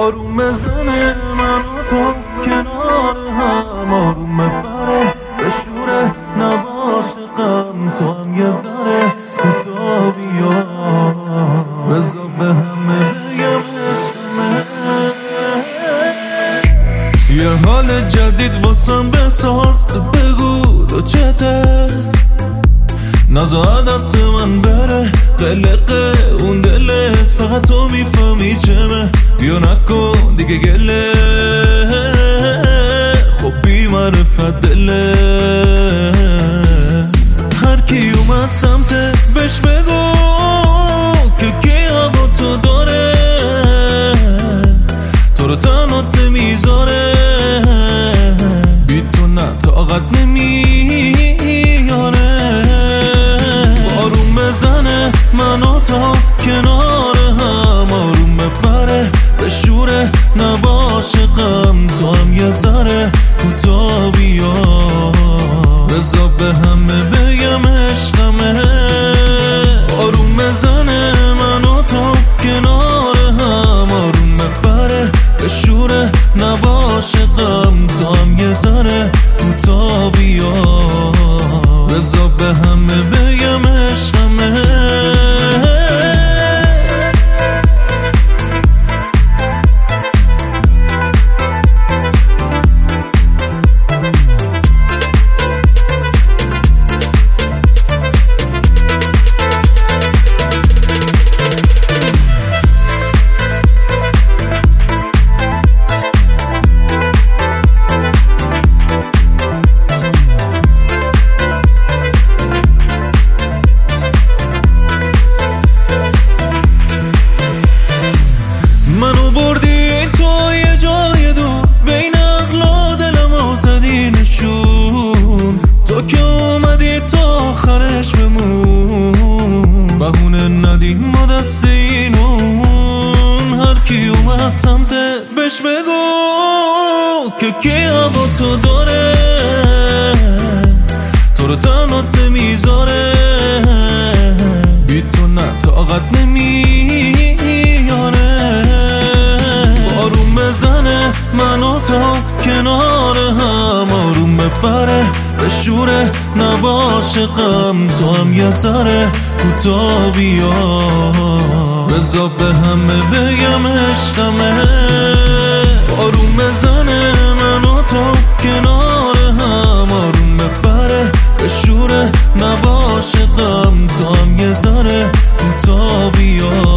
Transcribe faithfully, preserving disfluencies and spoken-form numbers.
آروم بزنه من و تو کنار هم، آروم ببره بشوره نباشه غم، تو هم یه ذره کوتا بیا بذار به همه بگم عشقمه. یه حال جدید واسم بساز، بگو تو چته نزا دست من بره قلقه اون دلت، فقط تو میفهمی چمه، بیا نکن دیگه گله خب بی معرفت دله. هر کی اومد سمتت بهش بگو که کی هوا تو داره، تو رو تنات نمیذاره، بی تو نه طاقت نمیاره. آروم بزنه من و تا کنار هم، آروم ببره بشوره نباشه غم، تو هم یه ذره کوتا بیا بذار به همه بگم عشقمه. آروم بزنه من و تو کنار هم، آروم ببره بشوره نباشه غم، تو هم یه ذره کوتا بیا بذار به همه بگم عشقمه. منو بردی تو یه جای دور، بین عقل و دلم آزدی نشون، تو که اومدی تو آخرش بمون، بهونه ندی ما دست اینون. هر کی اومد سمتت بهش بگو که کی هوا تو داره، تو رو تنات نمیذاره، بی تو نه طاقت نمیاره. آروم بزنه من و تا کنار هم، آروم ببره بشوره نباشه غم، تو هم یه ذره کوتا بیا بذار به همه بگم عشقمه. آروم بزنه من و تو کنار هم، آروم ببره بشوره نباشه غم، تو هم یه ذره کوتا بیا